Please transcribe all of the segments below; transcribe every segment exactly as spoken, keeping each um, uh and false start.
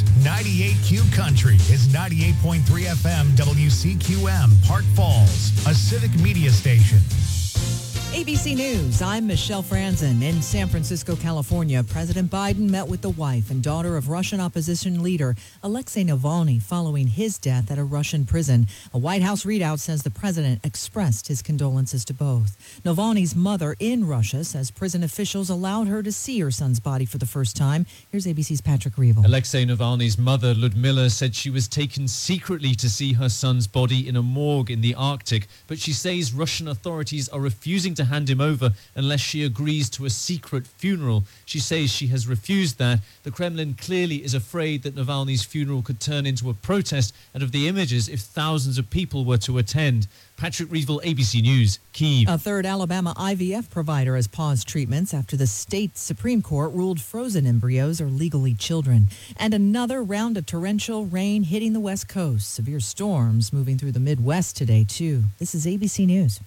ninety-eight Q Country is ninety-eight point three F M W C Q M, Park Falls, a civic media station. A B C News, I'm Michelle Franzen. In San Francisco, California, President Biden met with the wife and daughter of Russian opposition leader Alexei Navalny following his death at a Russian prison. A White House readout says the president expressed his condolences to both. Navalny's mother in Russia says prison officials allowed her to see her son's body for the first time. Here's A B C's Patrick Reevell. Alexei Navalny's mother, Ludmila, said she was taken secretly to see her son's body in a morgue in the Arctic, but she says Russian authorities are refusing to hand him over unless she agrees to a secret funeral. She says she has refused that. The Kremlin clearly is afraid that Navalny's funeral could turn into a protest and of the images if thousands of people were to attend. Patrick Reevell, A B C News, Kyiv. A third Alabama I V F provider has paused treatments after the state Supreme Court ruled frozen embryos are legally children. And another round of torrential rain hitting the West Coast. Severe storms moving through the Midwest today, too. This is A B C News.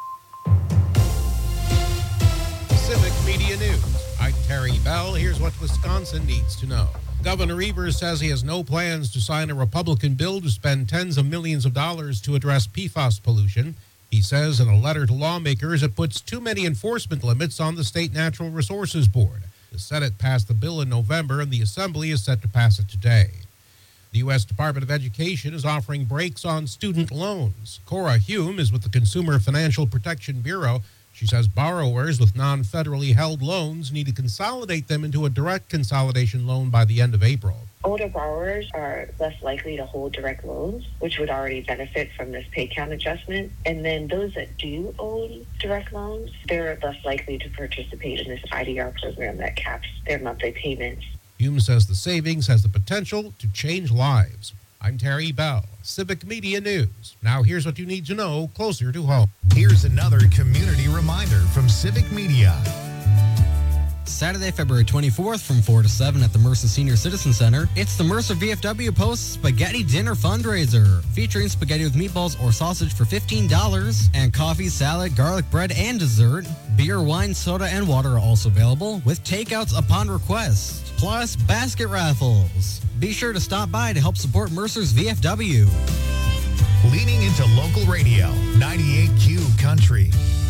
Civic Media News. I'm Terry Bell. Here's what Wisconsin needs to know. Governor Evers says he has no plans to sign a Republican bill to spend tens of millions of dollars to address P FAS pollution. He says in a letter to lawmakers it puts too many enforcement limits on the State Natural Resources Board. The Senate passed the bill in November, and the Assembly is set to pass it today. The U S Department of Education is offering breaks on student loans. Cora Hume is with the Consumer Financial Protection Bureau. She says borrowers with non-federally held loans need to consolidate them into a direct consolidation loan by the end of April. Older borrowers are less likely to hold direct loans, which would already benefit from this pay count adjustment. And then those that do own direct loans, they're less likely to participate in this I D R program that caps their monthly payments. Hume says the savings has the potential to change lives. I'm Terry Bell, Civic Media News. Now here's what you need to know closer to home. Here's another community reminder from Civic Media. Saturday, February twenty-fourth from four to seven at the Mercer Senior Citizen Center. It's the Mercer V F W Post Spaghetti Dinner Fundraiser, featuring spaghetti with meatballs or sausage for fifteen dollars, and coffee, salad, garlic bread, and dessert. Beer, wine, soda, and water are also available, with takeouts upon request, plus basket raffles. Be sure to stop by to help support Mercer's V F W. Leaning into local radio, ninety-eight Q Country.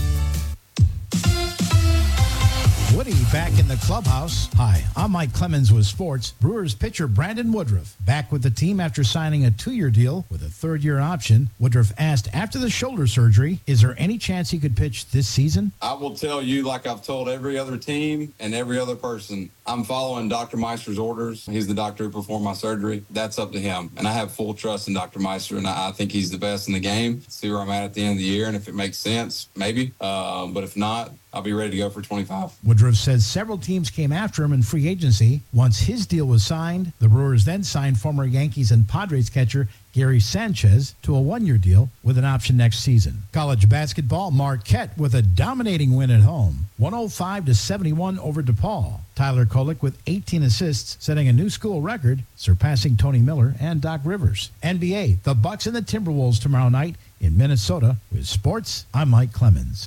Woody back in the clubhouse. Hi, I'm Mike Clemens with sports. Brewers pitcher Brandon Woodruff back with the team after signing a two-year deal with a third-year option. Woodruff asked after the shoulder surgery, is there any chance he could pitch this season? I will tell you, like I've told every other team and every other person, I'm following Doctor Meister's orders. He's the doctor who performed my surgery. That's up to him. And I have full trust in Doctor Meister, and I think he's the best in the game. See where I'm at at the end of the year, and if it makes sense, maybe. Uh, but if not, I'll be ready to go for twenty-five. Woodruff says several teams came after him in free agency. Once his deal was signed, the Brewers then signed former Yankees and Padres catcher Gary Sanchez to a one-year deal with an option next season. College basketball, Marquette with a dominating win at home, one oh five to seventy-one over DePaul. Tyler Kolek with eighteen assists, setting a new school record, surpassing Tony Miller and Doc Rivers. N B A, the Bucks and the Timberwolves tomorrow night in Minnesota. With sports, I'm Mike Clemens.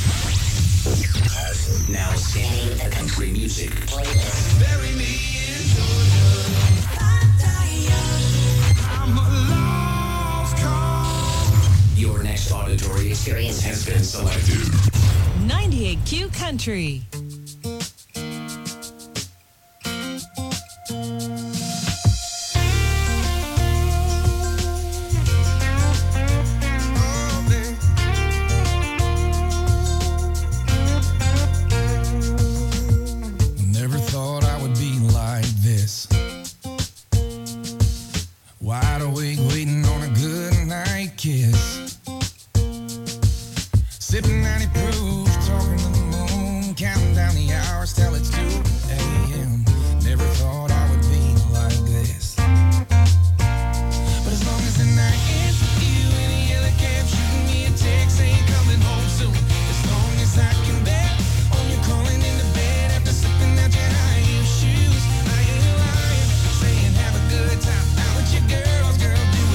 Now singing the country music. Bury me in Georgia. I'm a lost cause. Your next auditory experience has been selected. ninety-eight Q Country. Wide awake, waiting on a good night kiss. Sipping ninety proof, talking to the moon, counting down the hours till it's two a.m. Never thought I would be like this. But as long as the night ends with you in a yellow cab, shooting me a text saying coming home soon. As long as I can bet on you calling into bed after slipping out your high heel shoes. I ain't lying, saying have a good time. How would your girls, girl, do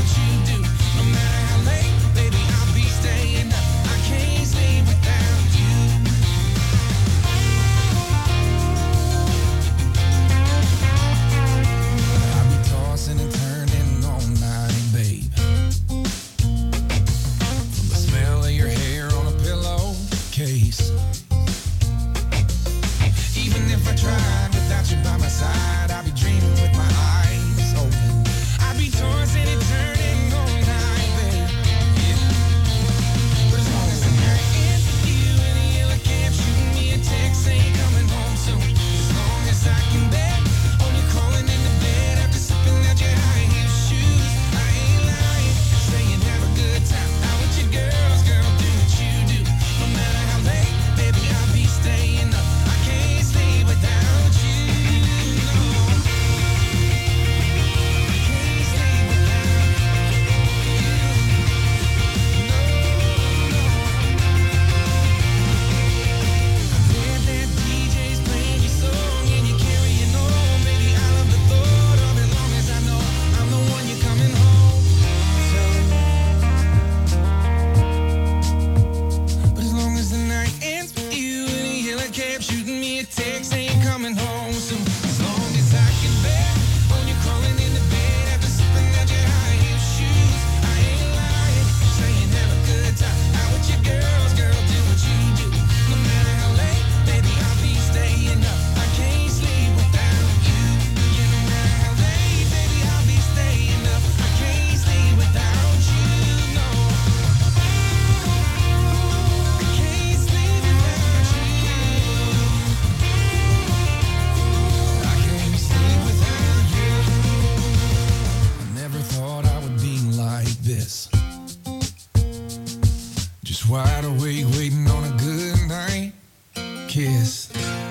wide awake, waiting on a good night kiss.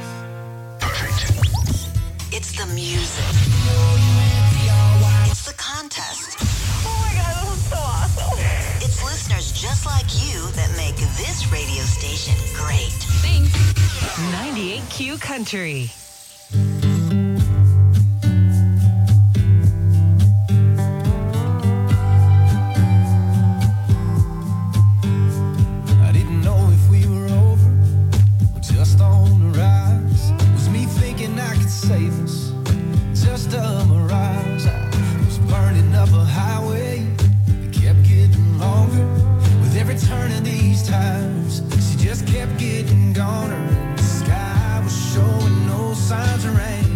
It's the music. It's the contest. Oh my God, this is so awesome. It's listeners just like you that make this radio station great. Thanks. ninety-eight Q Country. I didn't know if we were over or just on the rise. Was me thinking I could save us? Just a mirage. I was burning up a highway. It kept getting longer with every turn of these times. She just kept getting goner. And the sky was showing no signs of rain.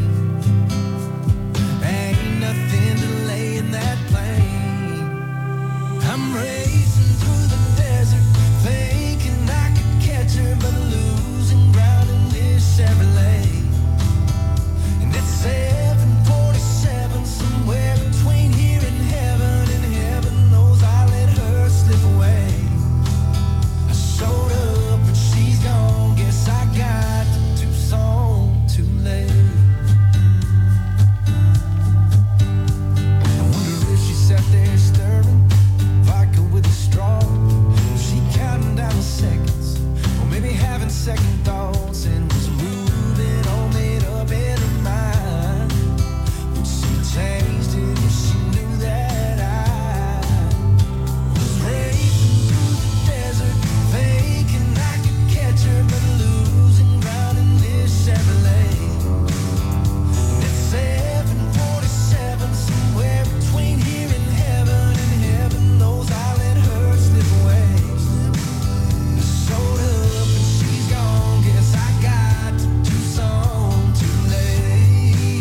Ain't nothing delaying that plane. I'm racing through the desert, thinking I could catch her, but losing ground in this Chevrolet. And it's seven forty-seven, somewhere between here and heaven, and heaven knows I let her slip away. I showed up and she's gone, guess I got to Tucson too late. I wonder if she sat there stirring vodka with a straw, if she counting down the seconds, or maybe having second thoughts, and was moving all made up in her mind. Would she changed it if she knew that I was racing through the desert, thinking I could catch her, but losing ground in this Chevrolet. And it's seven forty-seven, somewhere between here and heaven, and heaven knows I let her slip away. I showed up and she's gone, guess I got to Tucson too late.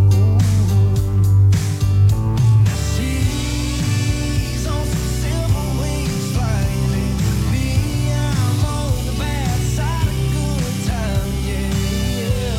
Now she's on some silver wings flying, and me, I'm on the bad side of good time, yeah.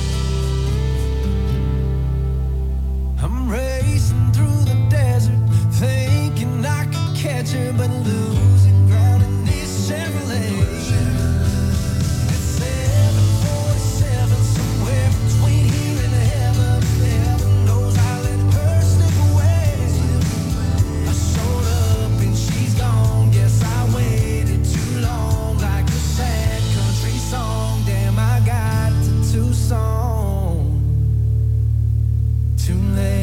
I'm racing through the desert, thinking I could catch her, but losing ground in this Chevrolet. It's seven forty-seven, somewhere between here and heaven. Heaven knows I let her slip away. I showed up and she's gone, guess I waited too long, like a sad country song. Damn, I got to Tucson too late.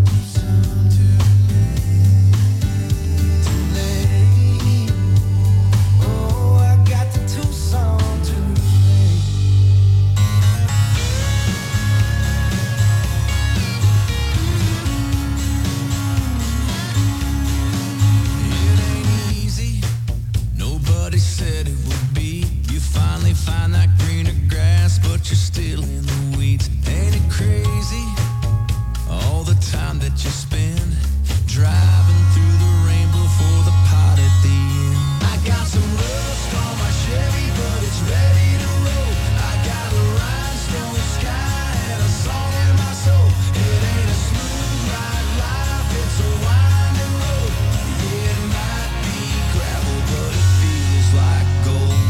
Too late. Oh, I got to Tucson too late. It ain't easy. Nobody said it would be. You finally find that greener grass, but you're still in the weeds. Ain't it crazy? All the time that you spend driving through the rainbow for the pot at the end. I got some rust on my Chevy, but it's ready to roll. I got a rhinestone sky and a song in my soul. It ain't a smooth ride life, it's a winding road. Yeah, it might be gravel, but it feels like gold.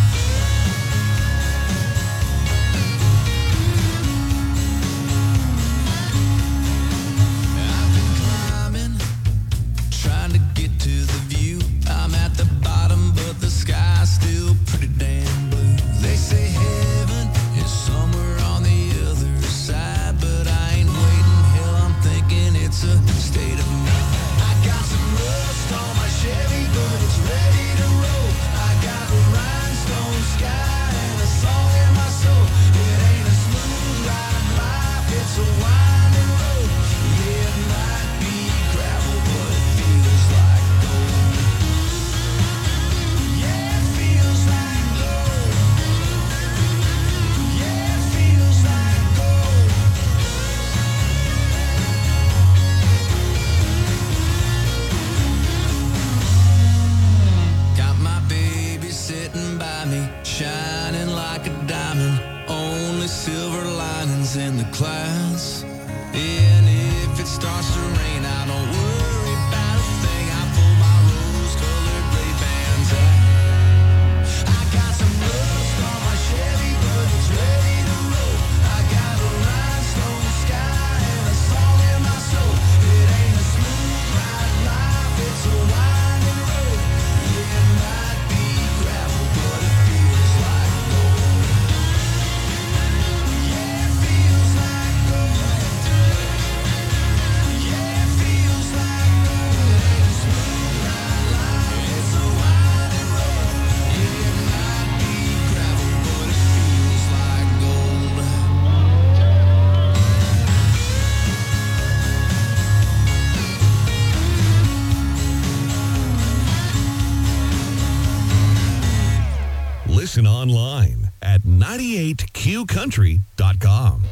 I've been climbing, trying to get to the view. I'm at the bottom, but the sky's still pretty damn blue. They say heaven is somewhere on the other side, but I ain't waiting. Hell, I'm thinking it's a state of mind. I got some rust on my Chevy, but it's ready to roll. I got a rhinestone sky and a song in my soul. It ain't a smooth ride life, it's a winding road. Yeah, it might be gravel, but it feels like gold. Yeah, it feels like gold. Yeah, it feels like gold. Got my baby sitting by me, shining like a diamond. Only silver linings in the clouds. And if it starts to rain, I don't worry about a thing. I pull my rose-colored Ray-Bans out. Listen online at ninety-eight q country dot com.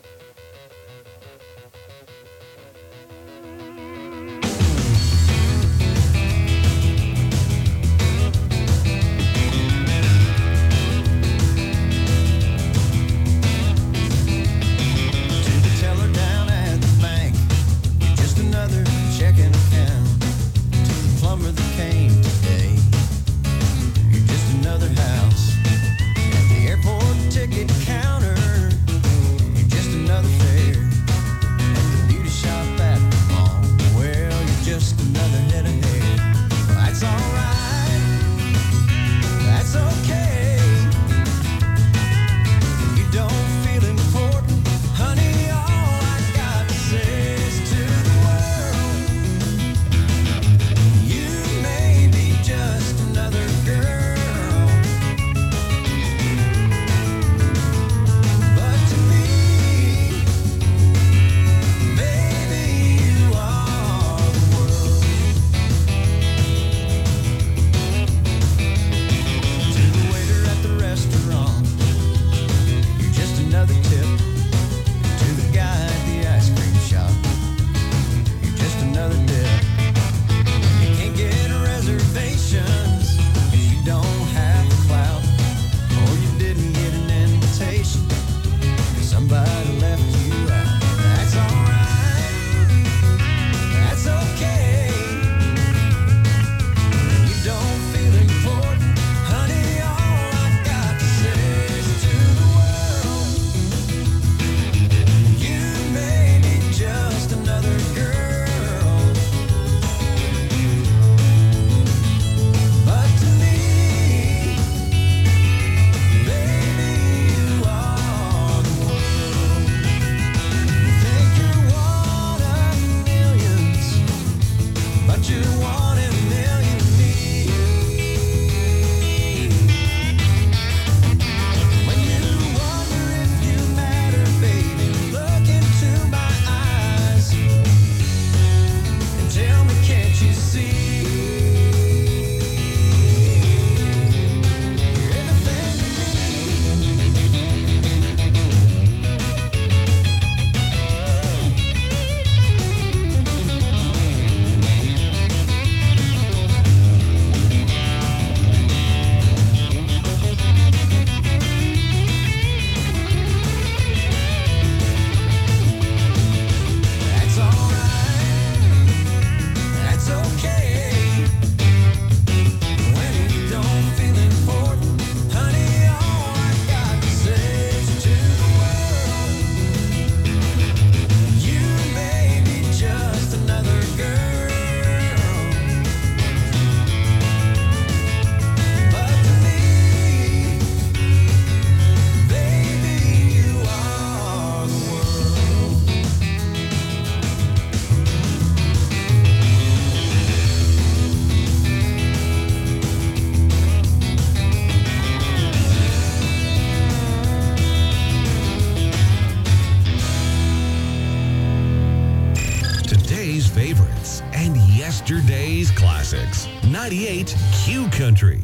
Favorites and yesterday's classics. ninety-eight Q Country.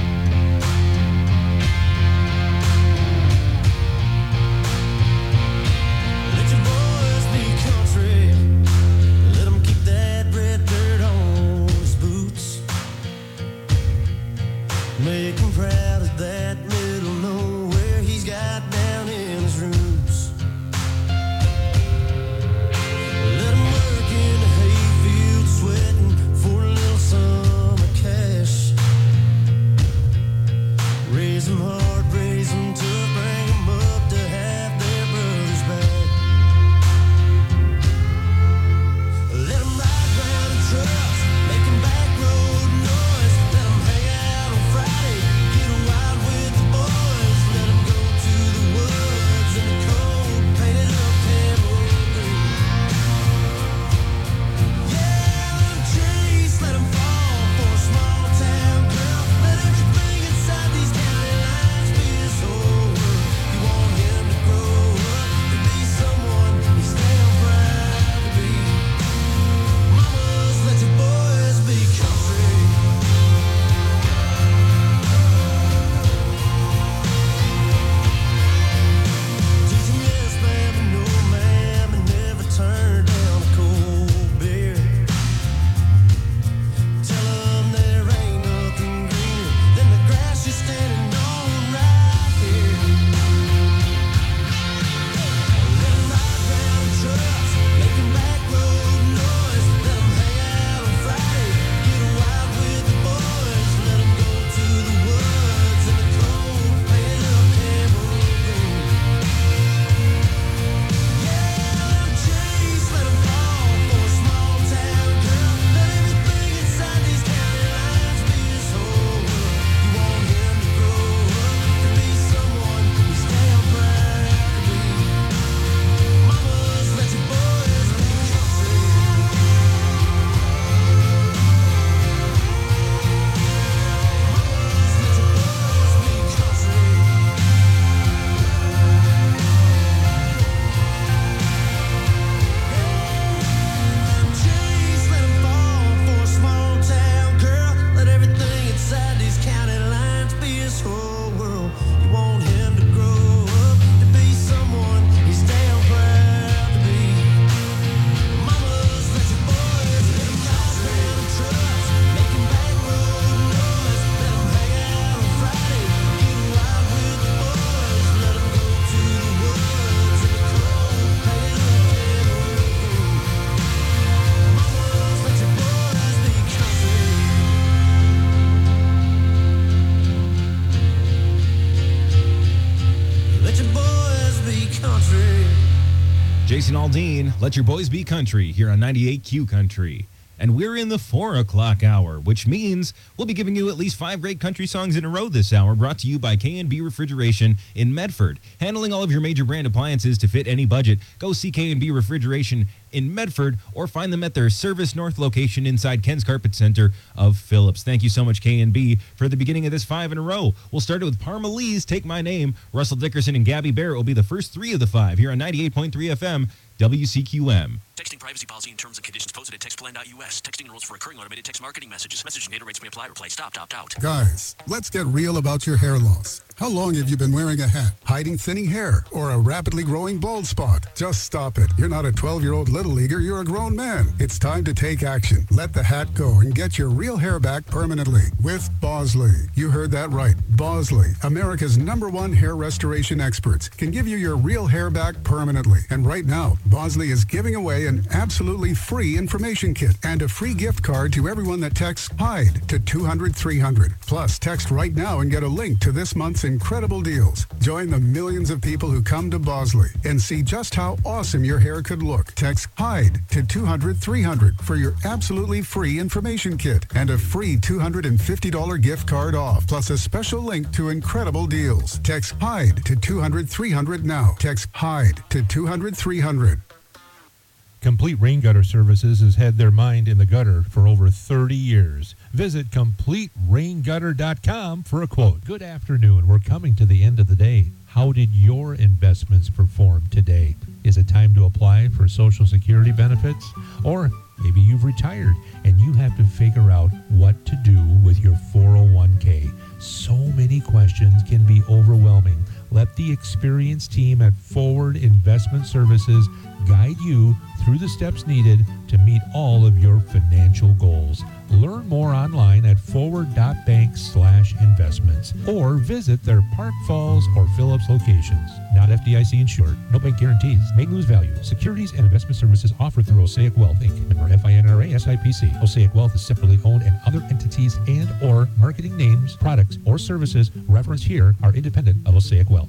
Let your boys be country. Let them keep that red dirt on his boots. Make him proud of that middle nowhere he's got down in his roots. Let him work in the hayfield, sweating for a little summer cash. Jason Aldean, Let Your Boys Be Country here on ninety-eight Q Country. And we're in the four o'clock hour, which means we'll be giving you at least five great country songs in a row this hour, brought to you by K and B Refrigeration in Medford. Handling all of your major brand appliances to fit any budget. Go see K and B Refrigeration in Medford or find them at their Service North location inside Ken's Carpet Center of Phillips. Thank you so much, K and B, for the beginning of this five in a row. We'll start it with Parma Lee's Take My Name. Russell Dickerson and Gabby Barrett will be the first three of the five here on ninety-eight point three F M. W C Q M. Texting privacy policy and terms and conditions posted at textplan dot U S. Texting rules for recurring automated text marketing messages. Message and data rates may apply. Reply stop, opt out. Guys, let's get real about your hair loss. How long have you been wearing a hat, hiding thinning hair, or a rapidly growing bald spot? Just stop it. You're not a twelve-year-old little leaguer. You're a grown man. It's time to take action. Let the hat go and get your real hair back permanently with Bosley. You heard that right. Bosley, America's number one hair restoration experts, can give you your real hair back permanently. And right now, Bosley is giving away an absolutely free information kit and a free gift card to everyone that texts HIDE to two hundred three hundred. Plus, text right now and get a link to this month's incredible deals. Join the millions of people who come to Bosley and see just how awesome your hair could look. Text HIDE to two hundred three hundred for your absolutely free information kit and a free two hundred fifty dollars gift card off, plus a special link to incredible deals. Text HIDE to two hundred three hundred now. Text HIDE to two hundred three hundred. Complete Rain Gutter Services has had their mind in the gutter for over thirty years. Visit complete rain gutter dot com for a quote. Good afternoon. We're coming to the end of the day. How did your investments perform today? Is it time to apply for Social Security benefits? Or maybe you've retired and you have to figure out what to do with your four oh one k. So many questions can be overwhelming. Let the experienced team at Forward Investment Services guide you through the steps needed to meet all of your financial goals. Learn more online at forward.bank slash investments or visit their Park Falls or Phillips locations. Not F D I C insured. No bank guarantees. May lose value. Securities and investment services offered through Osaic Wealth, Incorporated. Member F I N R A S I P C. Osaic Wealth is separately owned, and other entities and or marketing names, products, or services referenced here are independent of Osaic Wealth.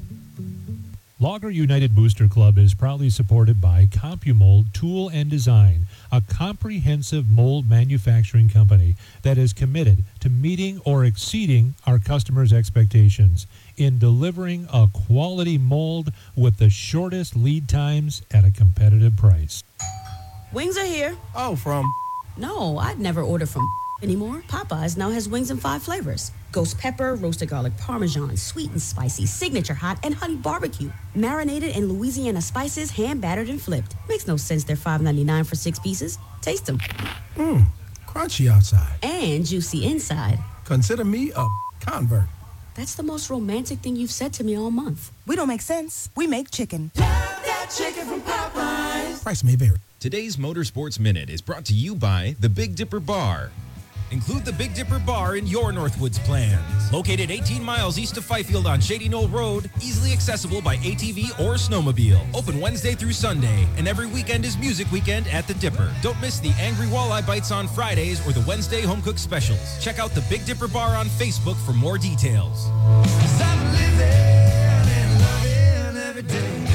Logger United Booster Club is proudly supported by CompuMold Tool and Design, a comprehensive mold manufacturing company that is committed to meeting or exceeding our customers' expectations in delivering a quality mold with the shortest lead times at a competitive price. Wings are here. Oh, from? No, I'd never order from anymore. Popeyes now has wings in five flavors. Ghost pepper, roasted garlic parmesan, sweet and spicy, signature hot, and honey barbecue. Marinated in Louisiana spices, hand battered and flipped. Makes no sense they're five ninety-nine for six pieces. Taste them. Mmm, crunchy outside. And juicy inside. Consider me a convert. That's the most romantic thing you've said to me all month. We don't make sense. We make chicken. Love that chicken from Popeyes. Price may vary. Today's Motorsports Minute is brought to you by the Big Dipper Bar. Include the Big Dipper Bar in your Northwoods plans. Located eighteen miles east of Fifield on Shady Knoll Road, easily accessible by A T V or snowmobile. Open Wednesday through Sunday, and every weekend is Music Weekend at the Dipper. Don't miss the Angry Walleye Bites on Fridays or the Wednesday Home Cook Specials. Check out the Big Dipper Bar on Facebook for more details. Stop living and loving every day.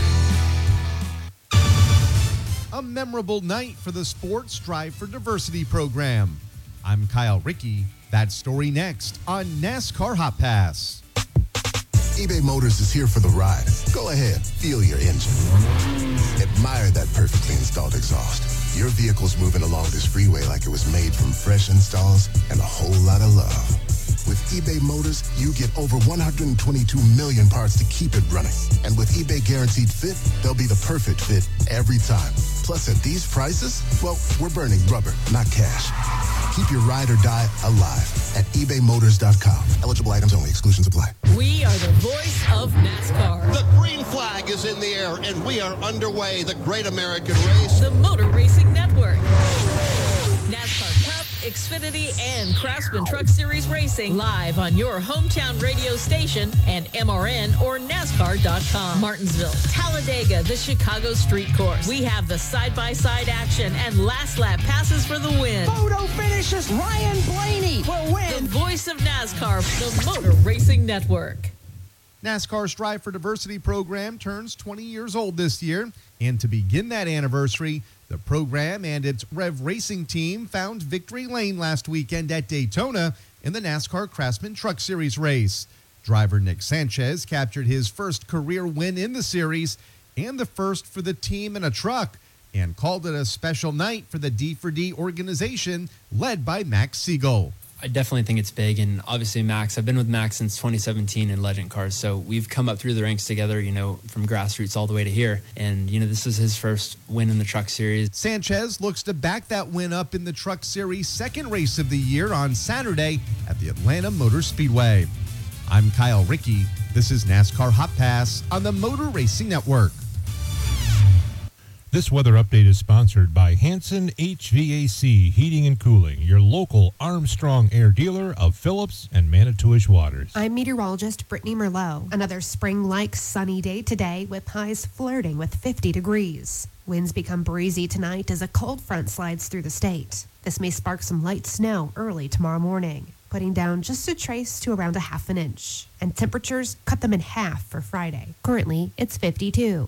A memorable night for the Sports Drive for Diversity program. I'm Kyle Rickey. That story next on NASCAR Hot Pass. eBay Motors is here for the ride. Go ahead, feel your engine. Admire that perfectly installed exhaust. Your vehicle's moving along this freeway like it was made from fresh installs and a whole lot of love. With eBay Motors, you get over one hundred twenty-two million parts to keep it running. And with eBay Guaranteed Fit, they'll be the perfect fit every time. Plus, at these prices, well, we're burning rubber, not cash. Keep your ride or die alive at ebay motors dot com. Eligible items only. Exclusions apply. We are the voice of NASCAR. The green flag is in the air, and we are underway. The Great American Race. The Motor Racing Network. NASCAR Cup, Xfinity, and Craftsman Truck Series Racing live on your hometown radio station and M R N or NASCAR dot com. Martinsville, Talladega, the Chicago Street Course. We have the side-by-side action and last lap passes for the win. Photo finishes. Ryan Blaney will win. The voice of NASCAR, the Motor Racing Network. NASCAR's Strive for Diversity program turns twenty years old this year, and to begin that anniversary, the program and its Rev Racing team found victory lane last weekend at Daytona in the NASCAR Craftsman Truck Series race. Driver Nick Sanchez captured his first career win in the series and the first for the team in a truck, and called it a special night for the D four D organization led by Max Siegel. I definitely think it's big, and obviously Max, I've been with Max since twenty seventeen in Legend Cars, so we've come up through the ranks together, you know, from grassroots all the way to here, and, you know, this is his first win in the Truck Series. Sanchez looks to back that win up in the Truck Series' second race of the year on Saturday at the Atlanta Motor Speedway. I'm Kyle Rickey. This is NASCAR Hot Pass on the Motor Racing Network. This weather update is sponsored by Hanson H V A C Heating and Cooling, your local Armstrong Air dealer of Phillips and Manitowish waters. I'm meteorologist Brittany Merlot. Another spring-like sunny day today with highs flirting with fifty degrees. Winds become breezy tonight as a cold front slides through the state. This may spark some light snow early tomorrow morning, putting down just a trace to around a half an inch. And temperatures cut them in half for Friday. Currently, it's fifty-two.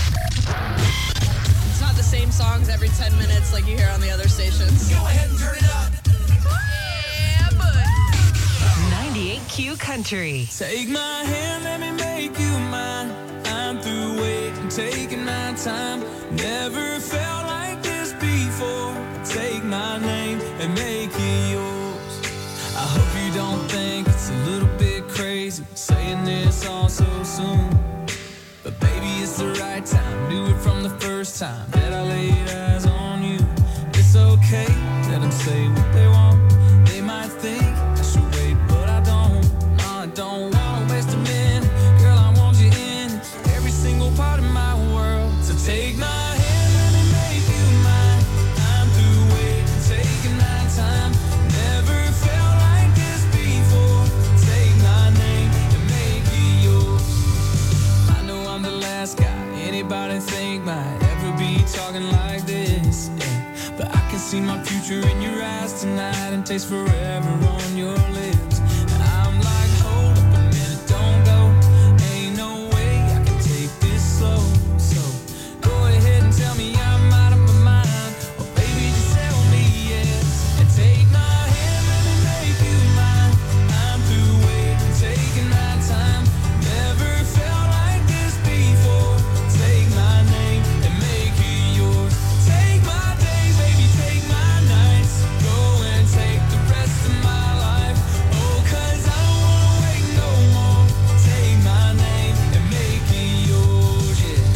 It's not the same songs every ten minutes like you hear on the other stations. Go ahead and turn it up. Yeah, but ninety-eight Q Country. Take my hand, let me make you mine. I'm through waiting, taking my time. Never felt like this before. Take my name and make it yours. I hope you don't think it's a little bit crazy saying this all so soon. But baby, it's the right time. Knew it from the first time that I laid eyes on you. It's okay, let them say what they want. They might think I should wait, but I don't. No, I don't want to waste a minute. Girl, I want you in every single part of my world. So take my hand, let me make you mine. I'm through waiting, taking my time. Never felt like this before. Take my name and make it yours. I know I'm the last guy anybody think might ever be talking like this, yeah. But I can see my future in your eyes tonight and taste forever on your lips. And I'm like, hold up a minute, don't go. Ain't no way I can take this slow. So go ahead and tell me I'm out of my mind, or baby just tell me yes. And take my hand, let me make you mine. I'm through waiting, taking my time. Never felt like this before. Take my name and make it yours. Take my days, baby, take my nights. Go and take the rest of my life. Oh, cause I don't wanna wait no more. Take my name and make it yours, yeah.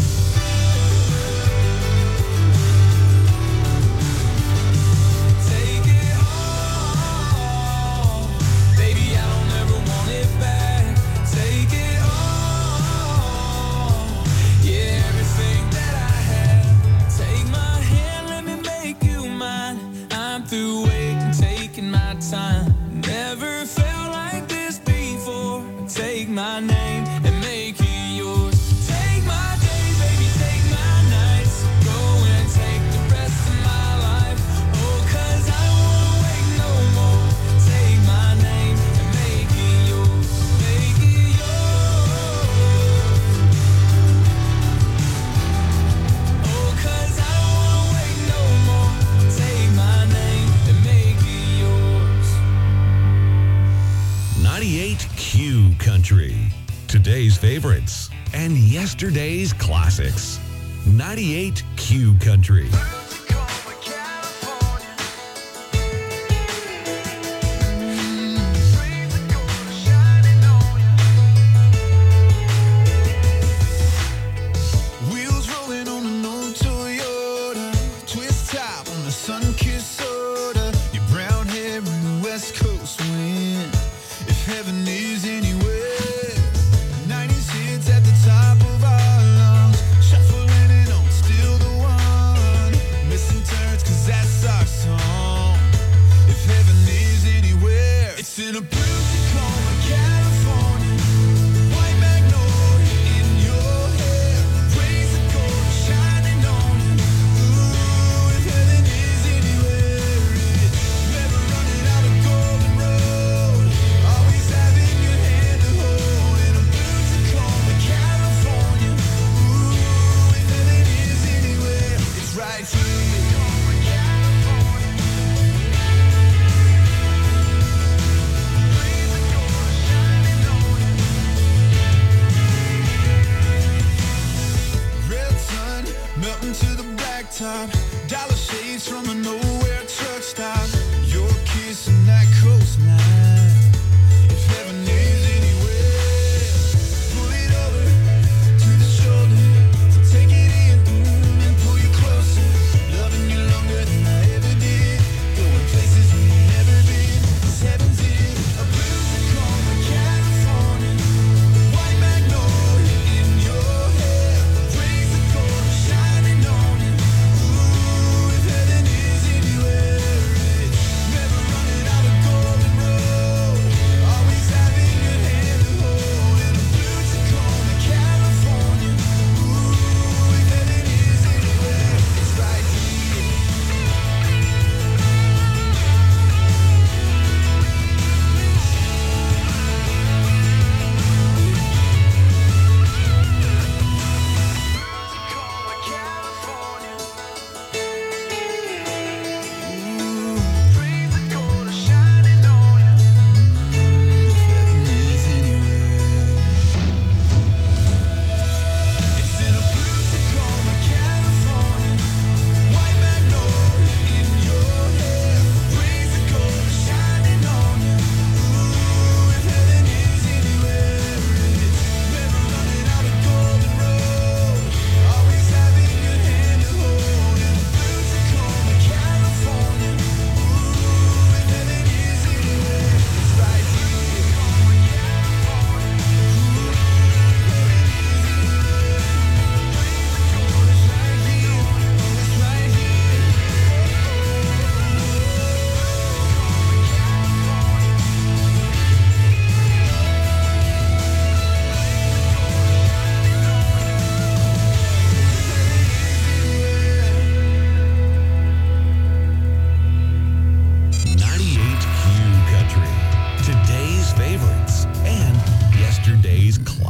Take it all. Baby, I don't ever want it back. Take it all. Yeah, everything that I have. Take my hand, let me make you mine. I'm through waiting, taking my time. Never felt like this before. Take my name and make it yours. Take my days, baby, take my nights. Go and take the rest of my life. Oh, cause I don't wanna wait no more. Take my name and make it yours. Make it yours. Oh, cause I don't wanna wait no more. Take my name and make it yours. ninety-eight Q Country. Today's favorites and yesterday's classics. ninety-eight Q Country. Wheels rolling on an old Toyota, twist top on a sun-kissed soda. Your brown hair in the West Coast wind. If heaven is anywhere, nineties hits at the top of our lungs, shuffling and on still the one. Missing turns 'cause that's our song. If heaven is anywhere, it's in a blue Tacoma, California. White magnolia in your hair, rays of gold shining on you. Ooh, if heaven is anywhere, it's never running out of golden road. Always having your hand to hold in a blue Tacoma.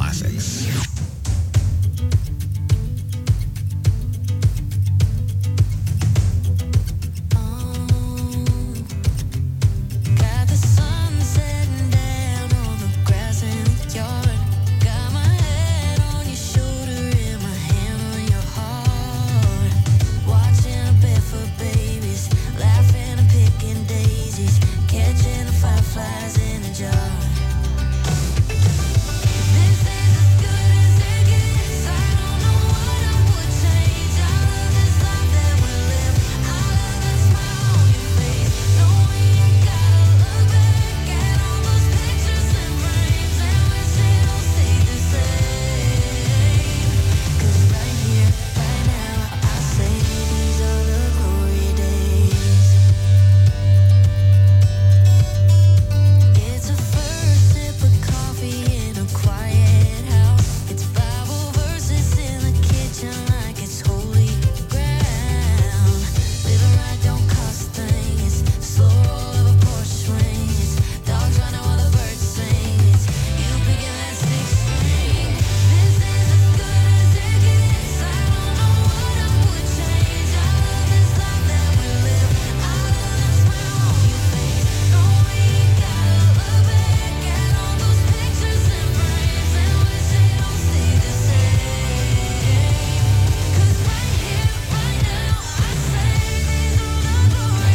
classics. Got the sun setting down on the grass in the yard. Got my head on your shoulder and my hand on your heart. Watching a barefoot babies, laughing and picking daisies, catching the fireflies in a jar. This is as good as it gets. I don't know what I would change. I love this life that we live. I love the smile on your face. Knowing you gotta look back at all those pictures and frames and wish it all stayed the same. 'Cause right here, right now, I say these are the glory days. It's a first sip of coffee in a quiet house. It's Bible verses in the kitchen like it's holy ground. Living right don't cost a thing. It's slow roll of a Porsche swing. It's dogs running while the birds sing. It's you picking that six string. This is as good as it gets. I don't know what I would change. I love this life that we live. I love the smile on your face. Knowing you gotta look back at all those pictures and frames and wish it all stayed the same. 'Cause right here, right now, I say these are the glory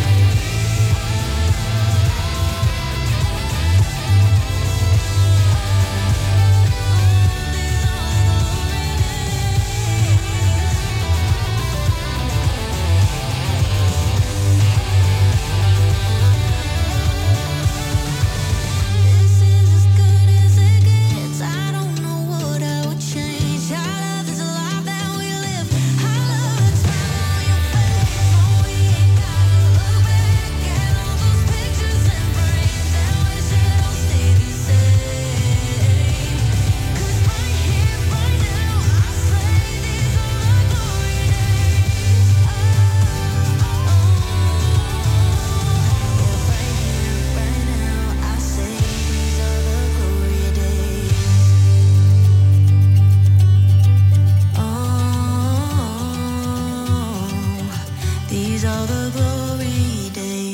This is as good as it gets. I don't know what I would change. I love this life that we live. I love the smile on your face. Knowing you gotta look back at all those pictures and frames and wish it all stayed the same. 'Cause right here, right now, I say these are the glory days. Right here, right now, I say these are the glory days. Oh, these are the glory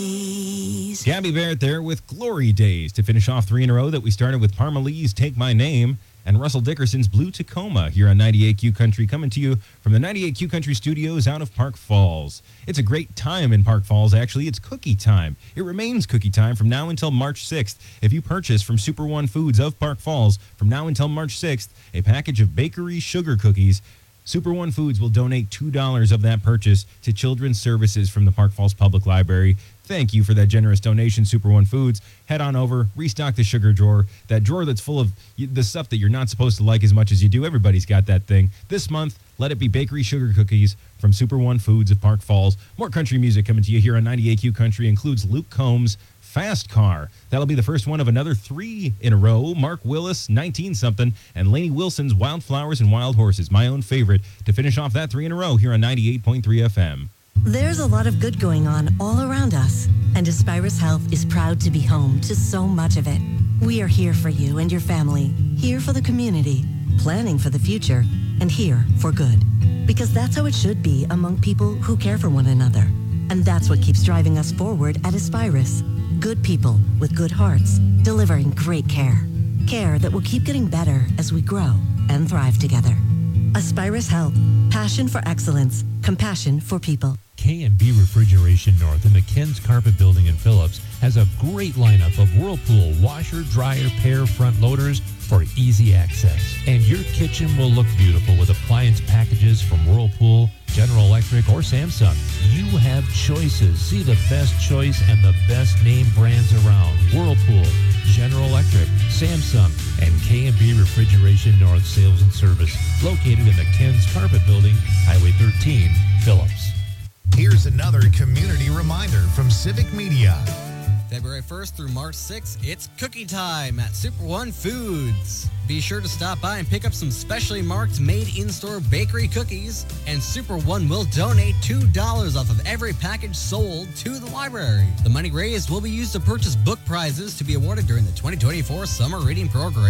days. Gabby Barrett there with Glory Days to finish off three in a row that we started with Parmalee's Take My Name and Russell Dickerson's Blue Tacoma here on ninety-eight Q Country, coming to you from the ninety-eight Q Country studios out of Park Falls. It's a great time in Park Falls, actually. It's cookie time. It remains cookie time from now until March sixth. If you purchase from Super One Foods of Park Falls from now until March sixth, a package of bakery sugar cookies, Super One Foods will donate two dollars of that purchase to Children's Services from the Park Falls Public Library. Thank you for that generous donation, Super One Foods. Head on over, restock the sugar drawer, that drawer that's full of y- the stuff that you're not supposed to like as much as you do. Everybody's got that thing. This month, let it be bakery sugar cookies from Super One Foods of Park Falls. More country music coming to you here on ninety-eight Q Country includes Luke Combs' Fast Car. That'll be the first one of another three in a row. Mark Willis, nineteen something, and Lainey Wilson's Wildflowers and Wild Horses, my own favorite, to finish off that three in a row here on ninety-eight point three F M. There's a lot of good going on all around us, and Aspirus Health is proud to be home to so much of it. We are here for you and your family, here for the community, planning for the future, and here for good. Because that's how it should be among people who care for one another. And that's what keeps driving us forward at Aspirus. Good people with good hearts, delivering great care. Care that will keep getting better as we grow and thrive together. Aspirus Health, passion for excellence, compassion for people. K and B Refrigeration North in the Ken's Carpet Building in Phillips has a great lineup of Whirlpool washer, dryer, pair front loaders for easy access. And your kitchen will look beautiful with appliance packages from Whirlpool, General Electric, or Samsung. You have choices. See the best choice and the best name brands around. Whirlpool, General Electric, Samsung, and K and B Refrigeration North Sales and Service, located in the Ken's Carpet Building, Highway thirteen, Phillips. Here's another community reminder from Civic Media. February first through March sixth, it's cookie time at Super One Foods. Be sure to stop by and pick up some specially marked made in-store bakery cookies, and Super One will donate two dollars off of every package sold to the library. The money raised will be used to purchase book prizes to be awarded during the twenty twenty-four summer reading program.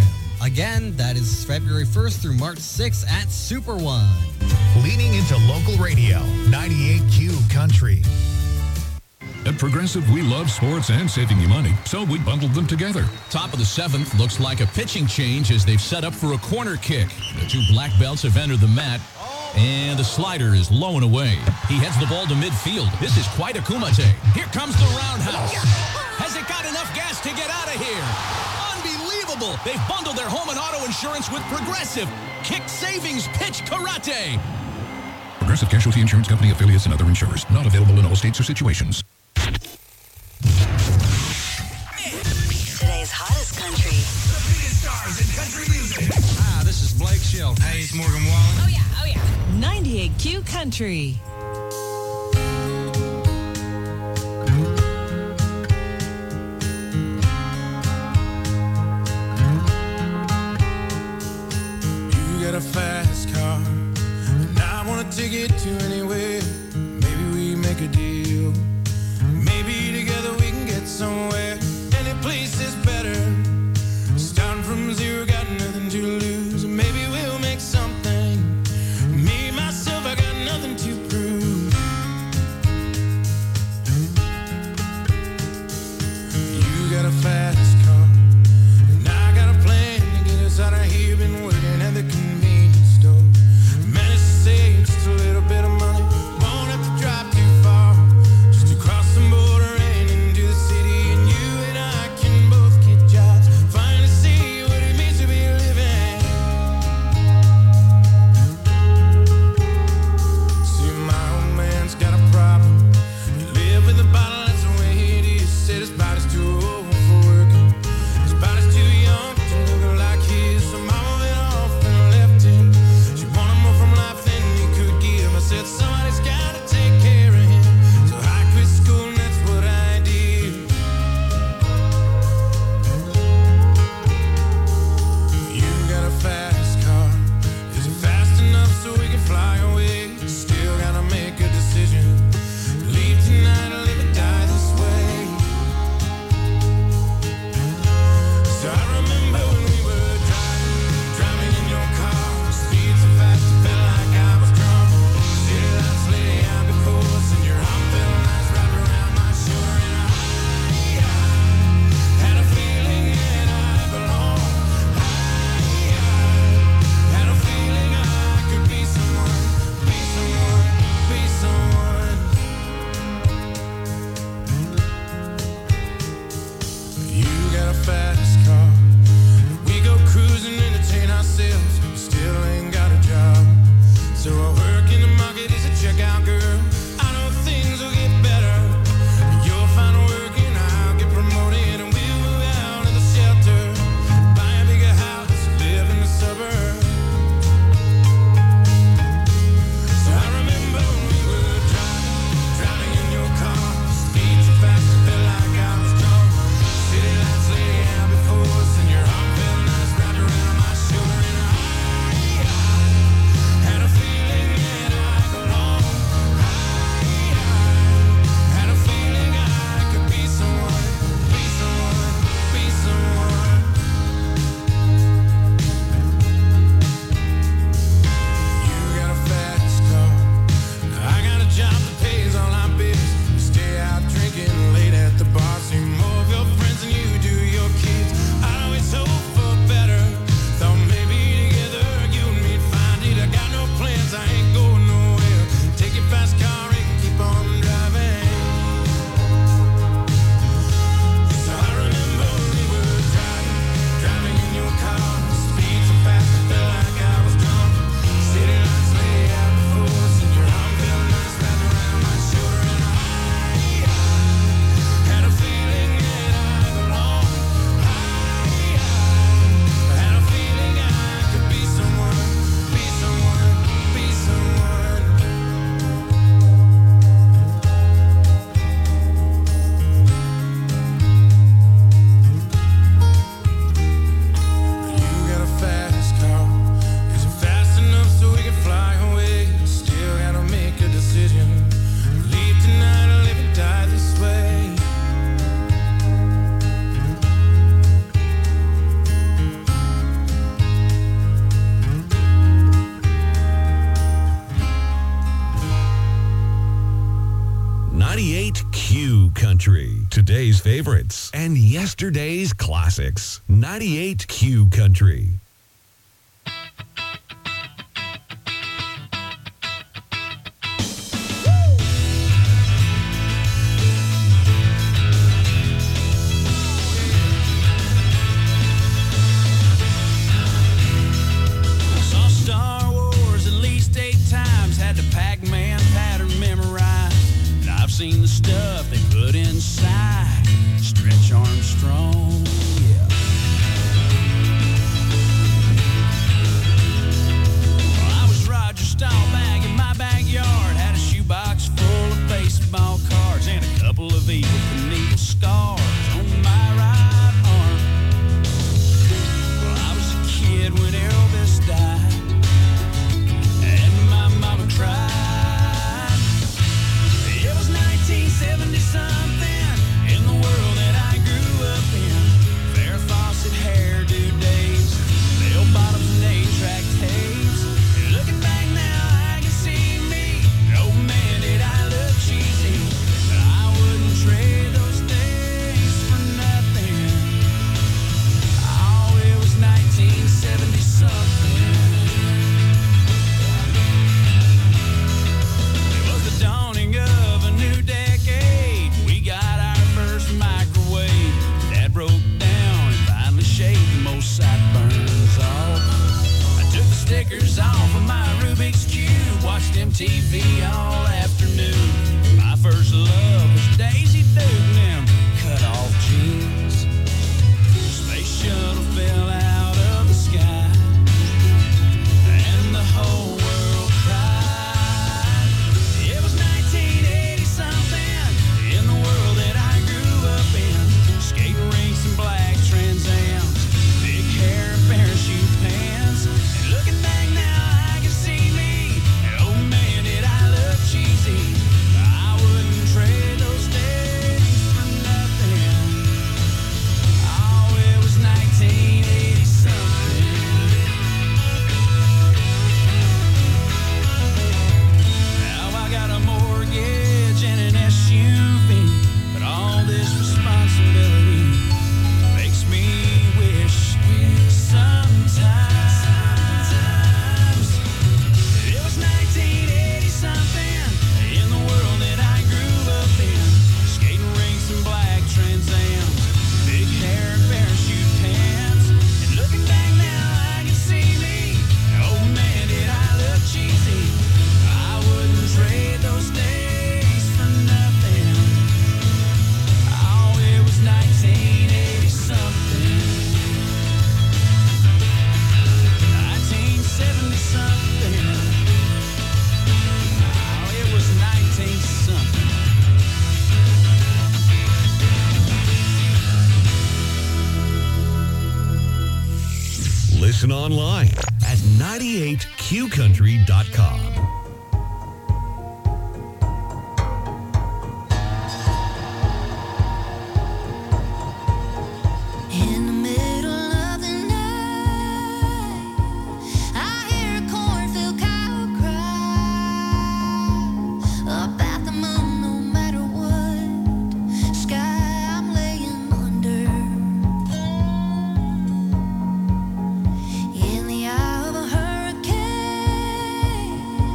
Again, that is February first through March sixth at Super One. Leaning into local radio, ninety-eight Q Country. At Progressive, we love sports and saving you money, so we bundled them together. Top of the seventh looks like a pitching change as they've set up for a corner kick. The two black belts have entered the mat, and the slider is low and away. He heads the ball to midfield. This is quite a kumite. Here comes the roundhouse. Has it got enough gas to get out of here? Unbelievable! They've bundled their home and auto insurance with Progressive. Kick Savings Pitch Karate. Progressive Casualty Insurance Company, affiliates, and other insurers. Not available in all states or situations. Today's hottest country. The biggest stars in country music. Hi, this is Blake Shelton. Hey, it's Morgan Wallen. Oh, yeah, oh, yeah. ninety-eight Q Country. You got a fast car, and I want to take it to anywhere. Maybe we make a deal. Maybe together we can get somewhere. Any place is better. Starting from zero, got nothing to lose. Maybe we'll make something. Me, myself, I got nothing to prove. Q Country. Today's favorites and yesterday's classics. ninety-eight Q Country. Saw Star Wars at least eight times, had the Pac-Man pattern memorized. And I've seen the stuff they put inside Stretch Armstrong, yeah. Well, I was Roger Staubach in my backyard, had a shoebox full of baseball cards and a couple of Eagle Knievel scars on my right arm. Well, I was a kid when Elvis died, and my mama cried. It was nineteen seventy something in the world that I grew up in. Farrah Fawcett hairdo days, bell bottoms and eight-track tapes. Looking back now, I can see me. Oh man, did I look cheesy. I wouldn't trade those days for nothing. Oh, it was nineteen seventy something. It was the dawning of a new decade. We got our first microwave. Dad broke down and finally shaved the most sideburns off. I took the stickers off of my Rubik's Cube, watched M T V all afternoon. My first love was Daisy Duke and them cut-off jeans. Space shuttle fell out of the sky, and the whole world cried. It was nineteen eighty something in the world that I grew up in. Skating rinks and black Trans Ams, big hair and parachute pants. And looking back now, I can see me. And oh man, did I look cheesy. I wouldn't trade those days for nothing. Oh, it was nineteen eighty something. Now I got a mortgage and an S U V, but all this responsibility makes me wish sometimes it was nineteen eighty something in the world that I grew up in. Skating rinks and black Trans Ams, big hair and parachute pants. And looking back now, I can see me. Oh man, did I look cheesy. I wouldn't trade those days for nothing. Oh, it was nineteen eighty something. nineteen seventy something. Oh, it was nineteen something. Listen online at ninety-eight q country dot com. In the middle of the night, I hear a cornfield cow cry up at the moon. No matter what sky I'm laying under, in the eye of a hurricane,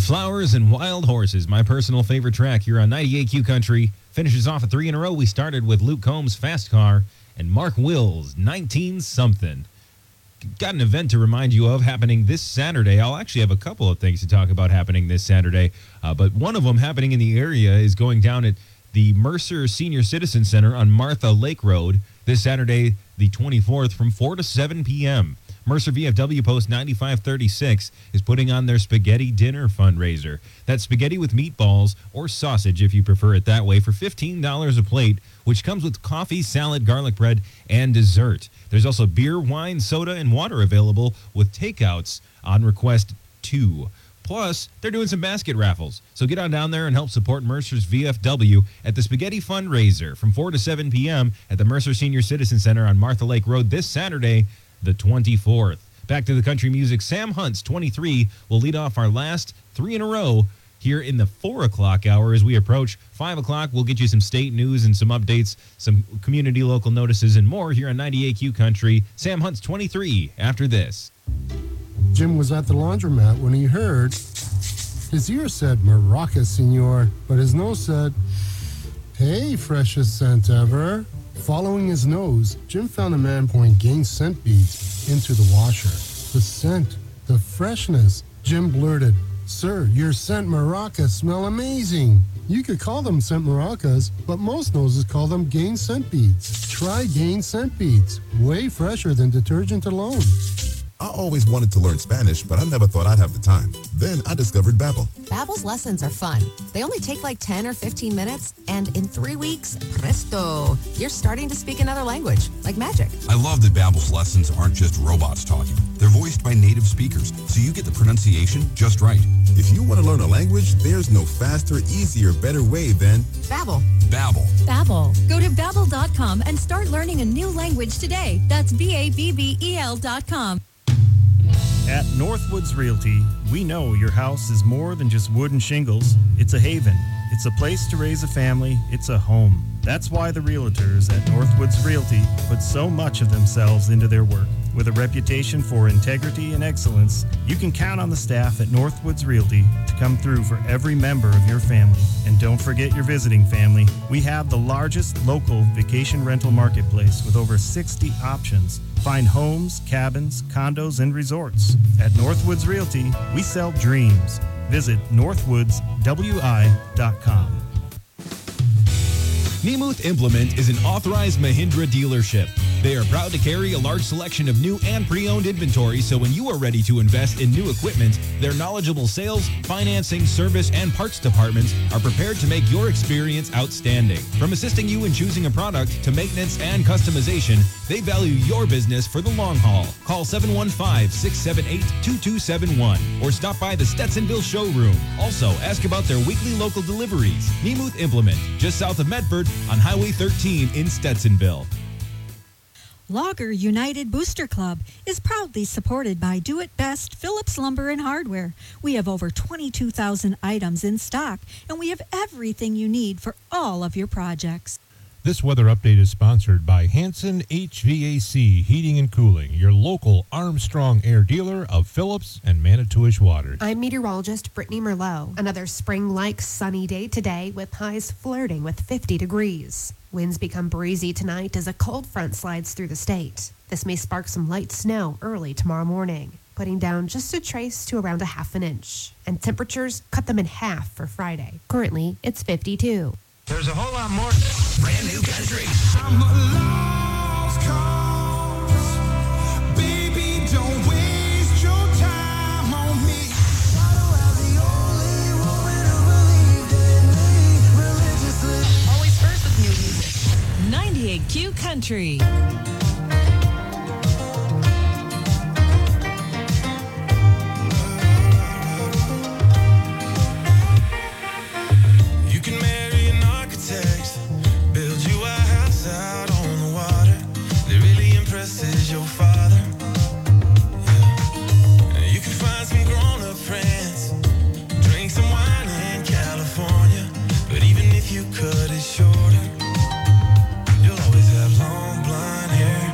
Flowers and Wild Horses, my personal favorite track here on ninety-eight Q Country. Finishes off a three in a row. We started with Luke Combs' Fast Car and Mark Wills' nineteen something. Got an event to remind you of happening this Saturday. I'll actually have a couple of things to talk about happening this Saturday, uh, but one of them happening in the area is going down at the Mercer Senior Citizen Center on Martha Lake Road this Saturday, the twenty-fourth, from four to seven p.m. Mercer V F W Post ninety-five thirty-six is putting on their spaghetti dinner fundraiser. That's spaghetti with meatballs or sausage, if you prefer it that way, for fifteen dollars a plate, which comes with coffee, salad, garlic bread, and dessert. There's also beer, wine, soda, and water available with takeouts on request too. Plus, they're doing some basket raffles. So get on down there and help support Mercer's V F W at the Spaghetti Fundraiser from four to seven p.m. at the Mercer Senior Citizen Center on Martha Lake Road this Saturday, the twenty-fourth. Back to the country music. Sam Hunt's twenty-three will lead off our last three in a row here in the four o'clock hour. As we approach five o'clock, we'll get you some state news and some updates, some community local notices, and more here on ninety-eight Q Country. Sam Hunt's twenty-three after this. Jim was at the laundromat when he heard his ear said Maraca, senor, but his nose said, hey, freshest scent ever. Following his nose, Jim found a man pouring Gain scent beads into the washer. The scent, the freshness. Jim blurted, sir, your scent maracas smell amazing. You could call them scent maracas, but most noses call them Gain scent beads. Try Gain scent beads. Way fresher than detergent alone. I always wanted to learn Spanish, but I never thought I'd have the time. Then I discovered Babbel. Babbel's lessons are fun. They only take like ten or fifteen minutes, and in three weeks, presto, you're starting to speak another language, like magic. I love that Babbel's lessons aren't just robots talking. They're voiced by native speakers, so you get the pronunciation just right. If you want to learn a language, there's no faster, easier, better way than Babbel. Babbel. Babbel. Go to babbel dot com and start learning a new language today. That's B A B B E L dot com. At Northwoods Realty, we know your house is more than just wood and shingles. It's a haven. It's a place to raise a family. It's a home. That's why the realtors at Northwoods Realty put so much of themselves into their work. With a reputation for integrity and excellence, you can count on the staff at Northwoods Realty to come through for every member of your family. And don't forget your visiting family. We have the largest local vacation rental marketplace with over sixty options. Find homes, cabins, condos, and resorts. At Northwoods Realty, we sell dreams. Visit northwoods w i dot com. Nemuth Implement is an authorized Mahindra dealership. They are proud to carry a large selection of new and pre-owned inventory, so when you are ready to invest in new equipment, their knowledgeable sales, financing, service, and parts departments are prepared to make your experience outstanding. From assisting you in choosing a product to maintenance and customization, they value your business for the long haul. Call seven one five, six seven eight, two two seven one or stop by the Stetsonville showroom. Also, ask about their weekly local deliveries. Nemuth Implement, just south of Medford on Highway thirteen in Stetsonville. Logger United Booster Club is proudly supported by Do It Best Phillips Lumber and Hardware. We have over twenty-two thousand items in stock, and we have everything you need for all of your projects. This weather update is sponsored by Hanson H V A C Heating and Cooling, your local Armstrong Air dealer of Phillips and Manitowish Water. I'm meteorologist Brittany Merlot. Another spring-like sunny day today with highs flirting with fifty degrees. Winds become breezy tonight as a cold front slides through the state. This may spark some light snow early tomorrow morning, putting down just a trace to around a half an inch. And temperatures cut them in half for Friday. Currently, it's fifty-two. There's a whole lot more brand new country. I'm a lost cause. Baby, don't waste your time on me. Always first with new music. ninety-eight Q Country. You can marry an architect, build you a house out on the water that really impresses your father. Yeah. You can find some grown-up friends, drink some wine in California, but even if you cut it shorter, you'll always have long blonde hair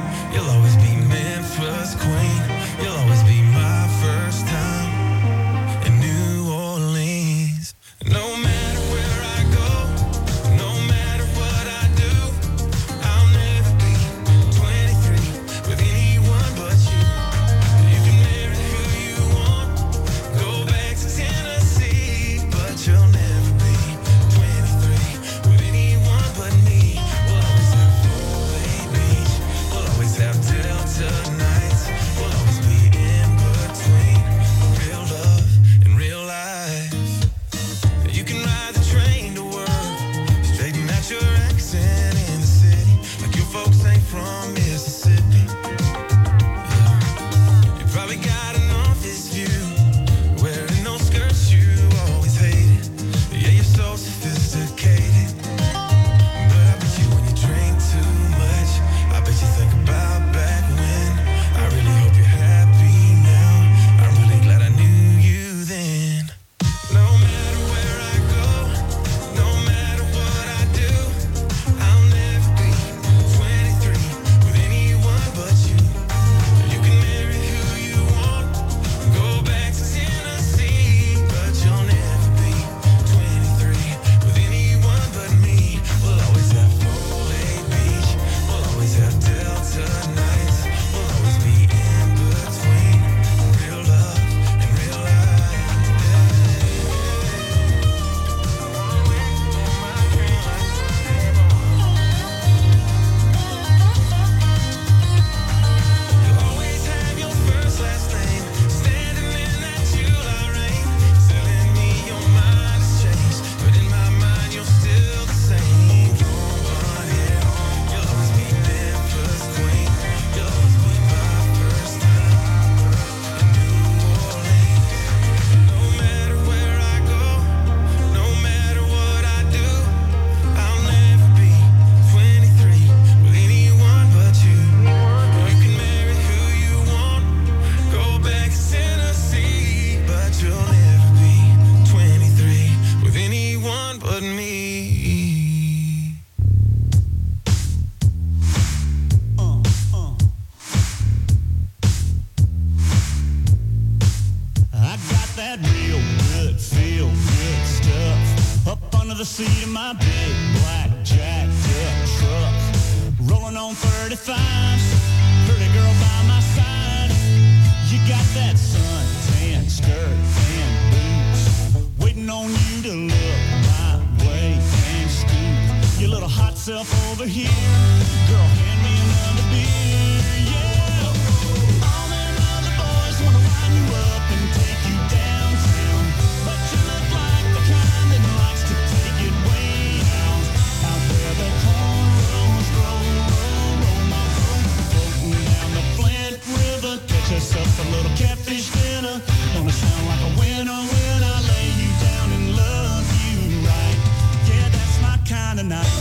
thirty-fives, pretty girl by my side. You got that suntan skirt and boots, waiting on you to look my way and scoot your little hot self over here. Girl, hand me another beer, yeah. All them other boys wanna wind you up and take you downtown, but you look like the kind that likes to take it way out, out where the cornrows roll, roll, roll my boat, floating down the Flint River. Catch us up a little catfish dinner. Gonna sound like a winner when I lay you down and love you right. Yeah, that's my kind of night.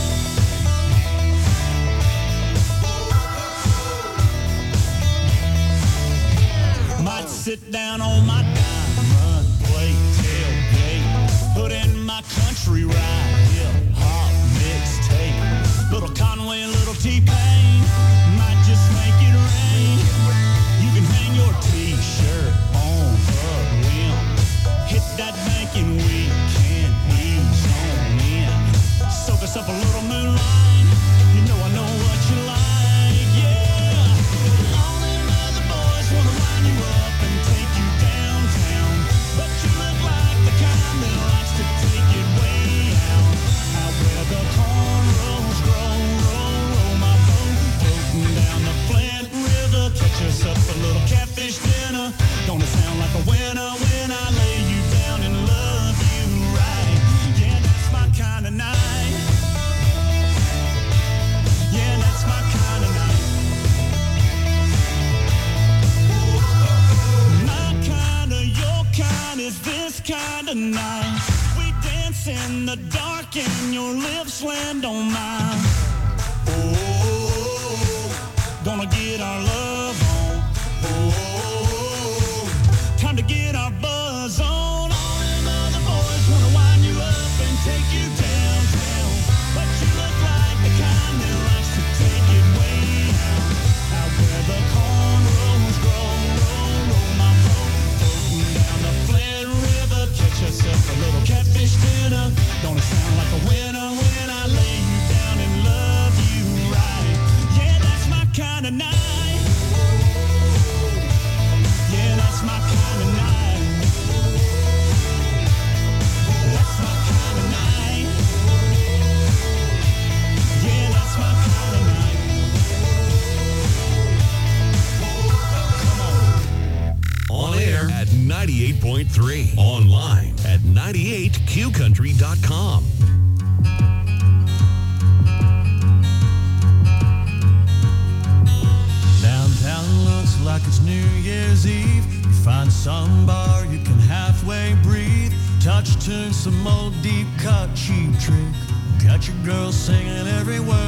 Might sit down on my diamond plate tailgate, put in my country ride, hip hop mixtape. Little Conway, little T-Pain, might just make it rain. You can hang your T-shirt on a limb, hit that banking weekend, ease on in. Soak us up a little moonlight, you know I know what you like, yeah. All them other boys wanna wind you up and take you downtown, but you look like the kind that likes to take it way out, out where the cornrows grow, roll, roll my boat, floating down the Flint River. Catch us up a little catfish dinner. Gonna sound like a winner when I lay you down and love you right. Yeah, that's my kind of night. Yeah, that's my kind of night. My kind of, your kind is this kind of night. We dance in the dark and your lips land on mine. Oh, gonna get our love on. Oh, time to get our buzz on. All them other boys wanna wind you up and take you downtown, but you look like the kind that likes to take it way out, out where the cornrows grow, roll, roll my boat, floating down the Flint River. Catch us up a little catfish dinner. Gonna sound like a winner when I lay you down and love you right. Yeah, that's my kind of night. Yeah, that's my kind of night. That's my kind of night. Yeah, that's my kind of night. On air at ninety-eight point three. Online at ninety-eight q country dot com. Downtown looks like it's New Year's Eve. You find some bar you can halfway breathe. Touch to some old deep cut cheap trick. Got your girl singing every word